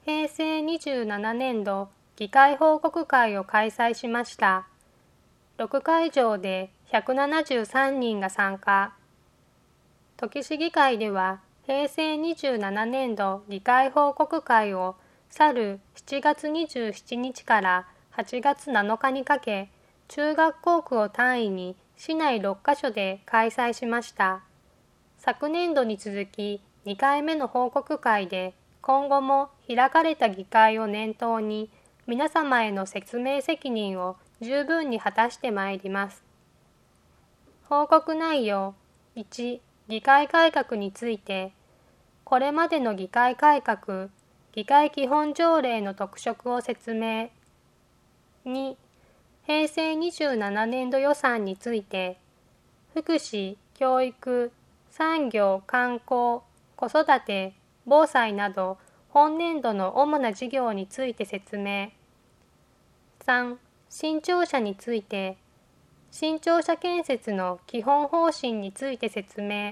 平成27年度議会報告会を開催しました。6会場で173人が参加。土岐市議会では平成27年度議会報告会を去る7月27日から8月7日にかけ、中学校区を単位に市内6カ所で開催しました。昨年度に続き2回目の報告会で、今後も開かれた議会を念頭に皆様への説明責任を十分に果たしてまいります。報告内容1、議会改革について、これまでの議会改革、議会基本条例の特色を説明。2、平成27年度予算について、福祉、教育、産業、観光、子育て、防災など本年度の主な事業について説明。3、新庁舎について、新庁舎建設の基本方針について説明。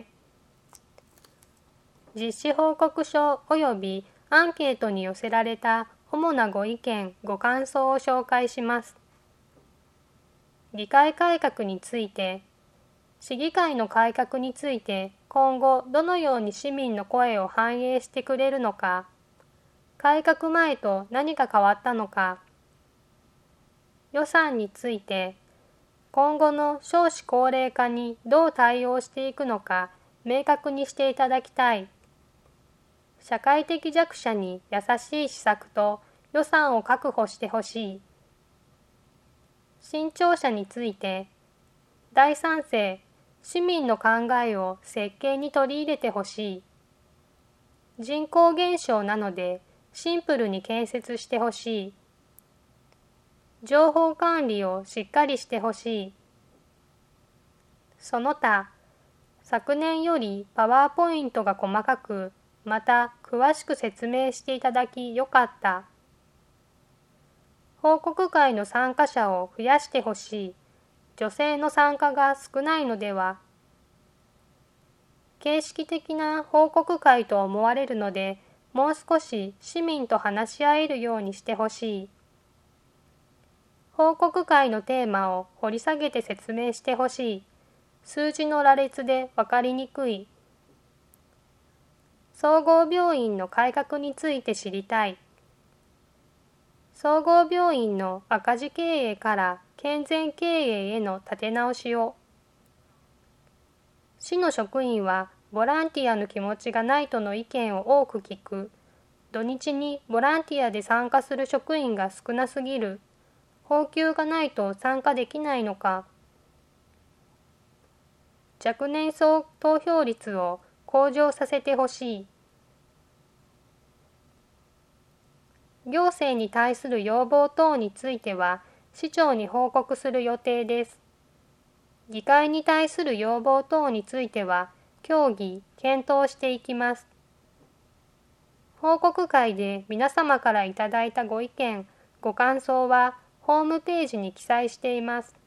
実施報告書及びアンケートに寄せられた主なご意見・ご感想を紹介します。議会改革について、市議会の改革について今後どのように市民の声を反映してくれるのか、改革前と何が変わったのか、予算について今後の少子高齢化にどう対応していくのか明確にしていただきたい。社会的弱者に優しい施策と予算を確保してほしい。新庁舎について、大賛成、市民の考えを設計に取り入れてほしい。人口減少なのでシンプルに建設してほしい。情報管理をしっかりしてほしい。その他、昨年よりパワーポイントが細かく、また詳しく説明していただきよかった。報告会の参加者を増やしてほしい。女性の参加が少ないのでは。形式的な報告会と思われるので、もう少し市民と話し合えるようにしてほしい。報告会のテーマを掘り下げて説明してほしい。数字の羅列で分かりにくい。総合病院の改革について知りたい。総合病院の赤字経営から健全経営への立て直しを。市の職員はボランティアの気持ちがないとの意見を多く聞く。土日にボランティアで参加する職員が少なすぎる。報給がないと参加できないのか。若年層投票率を向上させてほしい。行政に対する要望等については市長に報告する予定です。議会に対する要望等については協議・検討していきます。報告会で皆様からいただいたご意見・ご感想はホームページに記載しています。